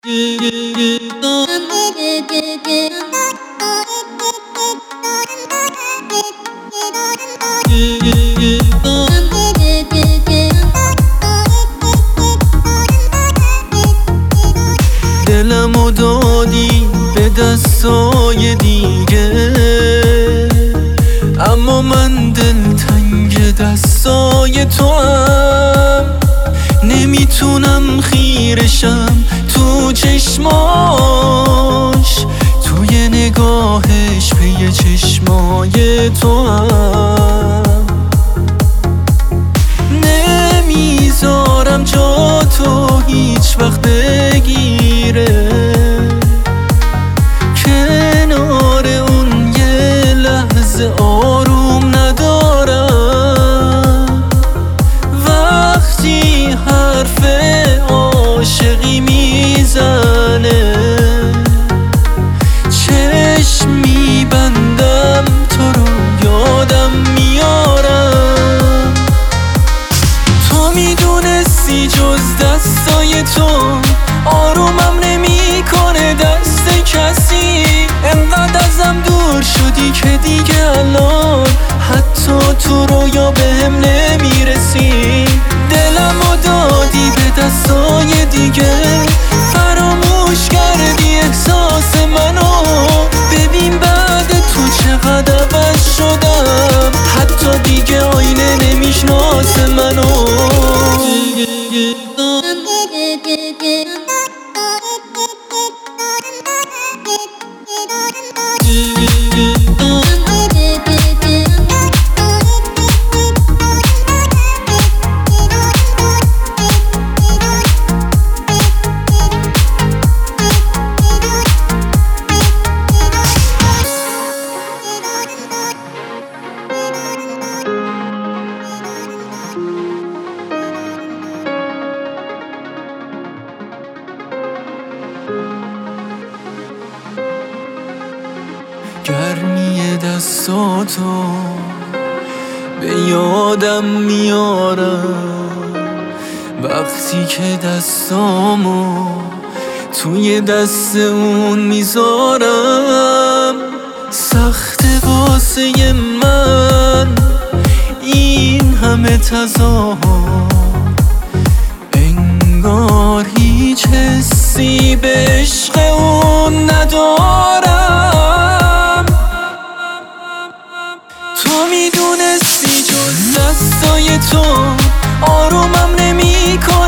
دلمو دادی به دستای دیگه، اما من دلتنگ دستای تو هم. نمیتونم خیرشم تو چشماش، توی نگاهش پی چشمای تو هم. نمیذارم جا تو هیچ وقت بگیره، کنار اون یه لحظه آروم ندارم. وقتی حرف عاشقی میزنه، چشم میبندم تو رو یادم میارم. تو میدونستی جز دستای تو آرومم نمیکنه دست کسی. انقدر ازم دور شدی که دیگه الان حتی تو رویا بهم نمیرسی. دلمو دادی به دستای دیگه، فراموش کردی احساس منو. ببین بعد تو چقدر عوض شدم، حتی دیگه آینه نمیشناسه منو. گرمی دستاتو به یادم میارم، وقتی که دستامو توی دست اون میذارم. سخت واسه من این همه تظاهر، انگار هیچ حسی به عشق اون ندارم. تو میدونستی جز دستای تو آرومم نمیکنه